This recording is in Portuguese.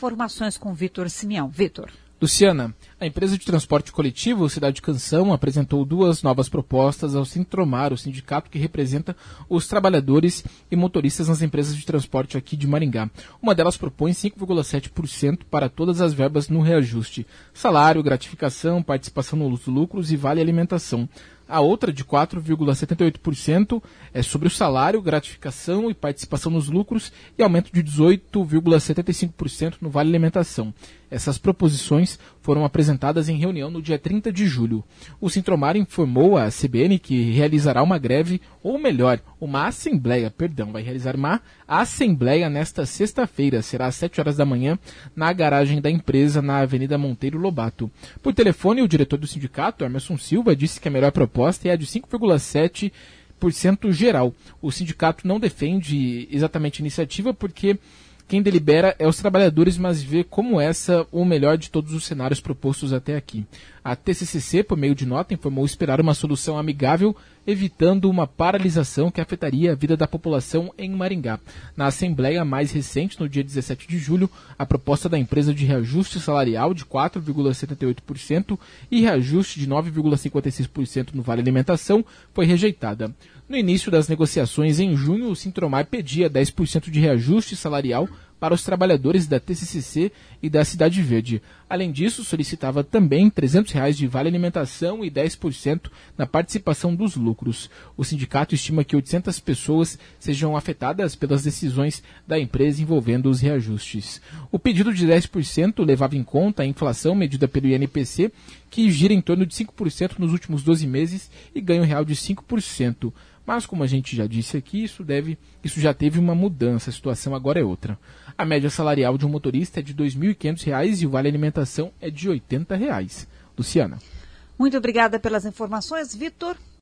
informações com Vitor Simeão. Vitor. Luciana, a empresa de transporte coletivo Cidade Canção apresentou 2 novas propostas ao Sintromar, o sindicato que representa os trabalhadores e motoristas nas empresas de transporte aqui de Maringá. Uma delas propõe 5,7% para todas as verbas no reajuste: salário, gratificação, participação nos lucros e vale alimentação. A outra, de 4,78%, é sobre o salário, gratificação e participação nos lucros e aumento de 18,75% no vale alimentação. Essas proposições foram apresentadas em reunião no dia 30 de julho. O Sintromar informou à CBN que realizará uma greve, ou melhor, vai realizar uma assembleia nesta sexta-feira, será às 7 horas da manhã, na garagem da empresa, na Avenida Monteiro Lobato. Por telefone, o diretor do sindicato, Emerson Silva, disse que a melhor proposta é a de 5,7% geral. O sindicato não defende exatamente a iniciativa porque quem delibera é os trabalhadores, mas vê como essa o melhor de todos os cenários propostos até aqui. A TCCC, por meio de nota, informou esperar uma solução amigável, evitando uma paralisação que afetaria a vida da população em Maringá. Na assembleia mais recente, no dia 17 de julho, a proposta da empresa de reajuste salarial de 4,78% e reajuste de 9,56% no vale alimentação foi rejeitada. No início das negociações em junho, o Sintromar pedia 10% de reajuste salarial para os trabalhadores da TCCC e da Cidade Verde. Além disso, solicitava também R$ 300 de vale alimentação e 10% na participação dos lucros. O sindicato estima que 800 pessoas sejam afetadas pelas decisões da empresa envolvendo os reajustes. O pedido de 10% levava em conta a inflação medida pelo INPC, que gira em torno de 5% nos últimos 12 meses e ganho real de 5%. Mas, como a gente já disse aqui, isso já teve uma mudança, a situação agora é outra. A média salarial de um motorista é de R$ 2.500 e o vale alimentação é de R$ 80. Luciana. Muito obrigada pelas informações, Vitor.